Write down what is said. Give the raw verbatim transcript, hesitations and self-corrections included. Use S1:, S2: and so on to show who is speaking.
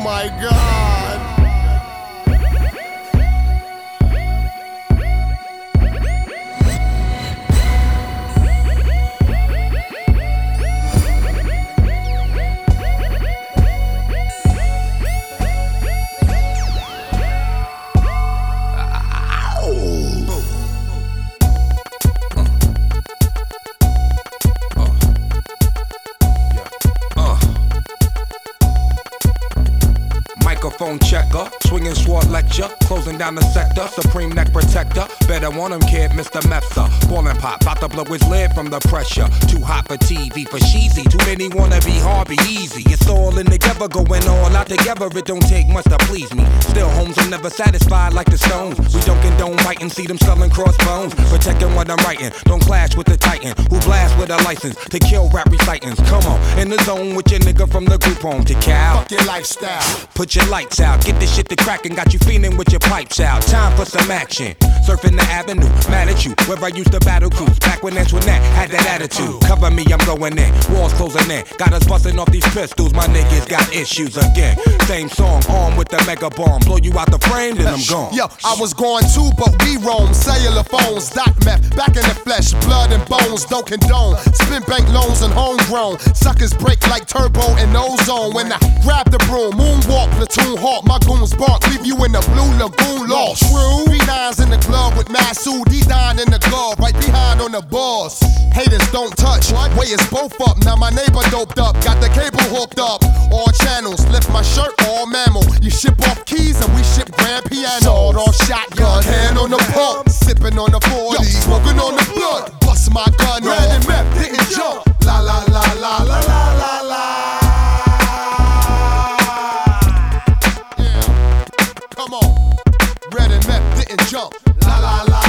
S1: my God.
S2: Microphone checker, swinging sword lecture, closing down the sector, supreme neck protector. Better want him, kid, Mister Mepsa. Ballin' pop, bout to blow his lid from the pressure. Too hot for T V, for cheesy. Too many wanna be hard, be easy. It's all in together, going all out together. It don't take much to please me. Still, homes are never satisfied like the Stones. We don't condone biting, see them selling crossbones. Protecting what I'm writing, don't clash with the titan who blast with a license to kill rap recitants. Come on, in the zone with your nigga from the group home to Cal.
S1: Fuck your lifestyle.
S2: Put your lights out, get this shit to crackin', got you feeling with your pipes out. Time for some action. Surfing the avenue, mad at you, where I used to battle cruise. Back when Antoinette had that attitude. Cover me, I'm going in, walls closing in. Got us busting off these pistols, my niggas got issues again. Same song, armed with the mega bomb. Blow you out the frame, then I'm gone.
S1: Yo, I was going too, but we roam. Cellular phones, dot meth, back in the flesh, blood and bones, don't condone. Spin bank loans and homegrown. Suckers break like turbo and ozone. When I grab the broom, moonwalk, platoon hawk, my goons bark, leave you in the blue lagoon lost. True. Three nines in the club with Masood, D nine in the glove, right behind on the balls. Haters don't touch, way is both up. Now my neighbor doped up, got the cable hooked up. All channels, lift my shirt, all mammal. You ship off keys and we ship grand piano. Sawed off shotgun, hand on the pump, sipping on the forty, smoking on the blood. Bust my gun off, red and meth didn't jump. La la la la la la la la. Yeah, come on, red and meth didn't jump. La la la.